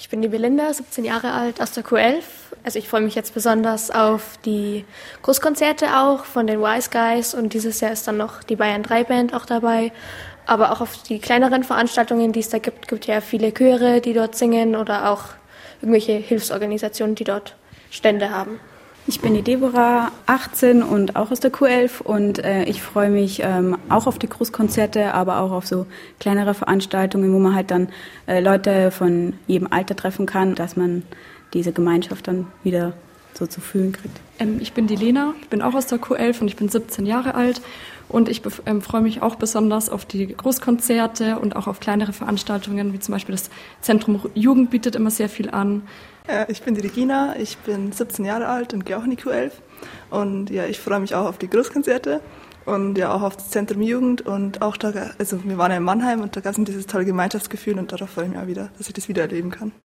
Ich bin die Belinda, 17 Jahre alt, aus der Q11. Also ich freue mich jetzt besonders auf die Großkonzerte auch von den Wise Guys und dieses Jahr ist dann noch die Bayern 3 Band auch dabei. Aber auch auf die kleineren Veranstaltungen, die es da gibt, gibt ja viele Chöre, die dort singen oder auch irgendwelche Hilfsorganisationen, die dort Stände haben. Ich bin die Deborah, 18 und auch aus der Q11 und ich freue mich auch auf die Großkonzerte, aber auch auf so kleinere Veranstaltungen, wo man halt dann Leute von jedem Alter treffen kann, dass man diese Gemeinschaft dann wieder so zu fühlen kriegt. Ich bin die Lena, ich bin auch aus der Q11 und ich bin 17 Jahre alt und ich freue mich auch besonders auf die Großkonzerte und auch auf kleinere Veranstaltungen, wie zum Beispiel das Zentrum Jugend bietet immer sehr viel an. Ich bin die Regina, ich bin 17 Jahre alt und gehe auch in die Q11 und ja, ich freue mich auch auf die Großkonzerte und ja auch auf das Zentrum Jugend und auch da, also wir waren ja in Mannheim und da gab es dieses tolle Gemeinschaftsgefühl und darauf freue ich mich auch wieder, dass ich das wieder erleben kann.